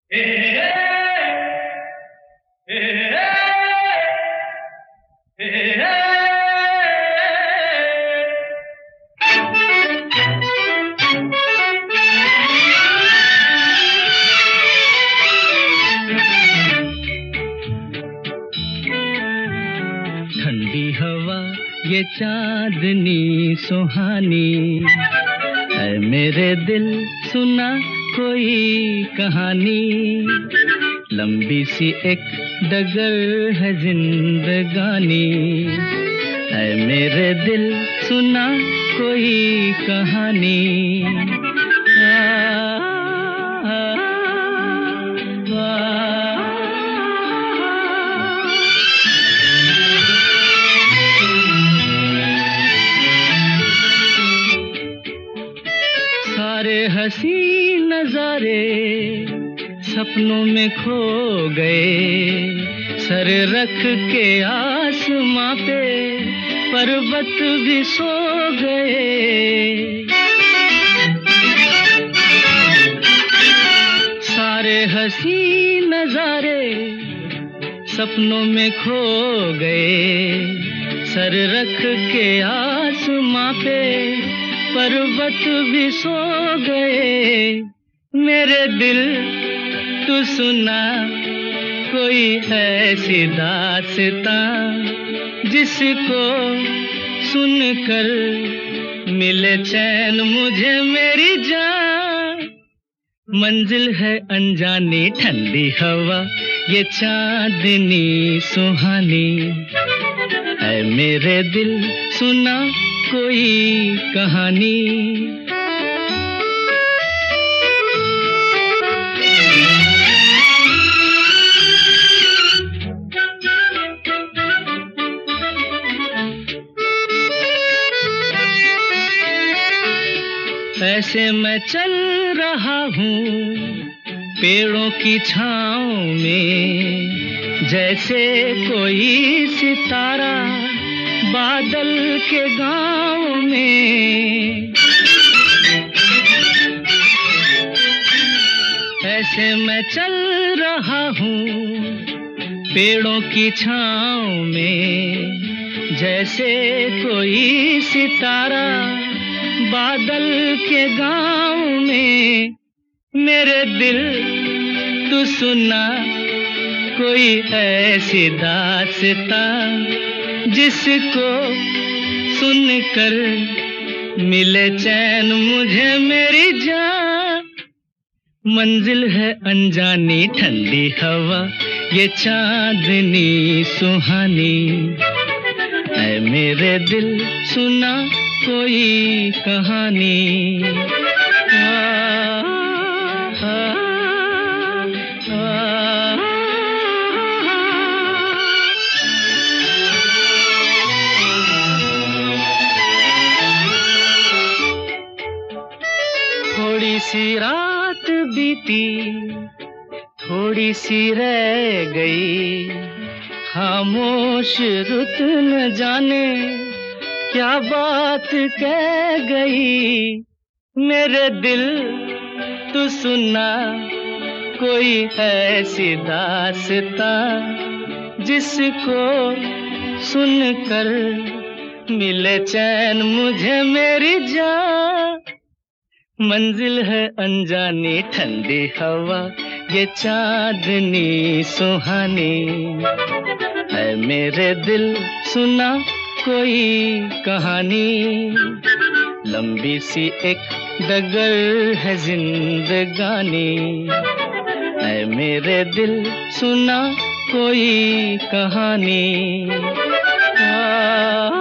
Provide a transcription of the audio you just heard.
ठंडी हवा ये चांदनी सुहानी है, मेरे दिल सुना कोई कहानी। लंबी सी एक डगर है जिंदगानी है, मेरे दिल सुना कोई कहानी। सारे हंसी नजारे सपनों में खो गए, सर रख के आसमां पे पर्वत भी सो गए। सारे हंसी नजारे सपनों में खो गए, सर रख के आसमां पे पर्वत भी सो गए। मेरे दिल तू सुना कोई ऐसी दास्तां, जिसको सुनकर मिले चैन मुझे मेरी जान। मंजिल है अनजानी ठंडी हवा ये चांदनी सुहानी है, मेरे दिल सुना कोई कहानी। ऐसे मैं चल रहा हूँ पेड़ों की छाँव में, जैसे कोई सितारा बादल के गाँव में। ऐसे मैं चल रहा हूँ पेड़ों की छाँव में, जैसे कोई सितारा बादल के गाँव में। मेरे दिल तू सुना कोई ऐसी दास्तां, जिसको सुनकर मिले चैन मुझे मेरी जान। मंजिल है अनजानी ठंडी हवा ये चांदनी सुहानी है, मेरे दिल सुना कोई कहानी। थोड़ी सी रात बीती थोड़ी सी रह गई, खामोश रुत न जाने क्या बात कह गई। मेरे दिल तू सुना कोई ऐसी दास्तां, जिसको सुनकर मिले चैन मुझे मेरी जान। मंजिल है अनजानी ठंडी हवा ये चांदनी सुहानी है, मेरे दिल सुना कोई कहानी। लंबी सी एक डगर है जिंदगानी है, मेरे दिल सुना कोई कहानी।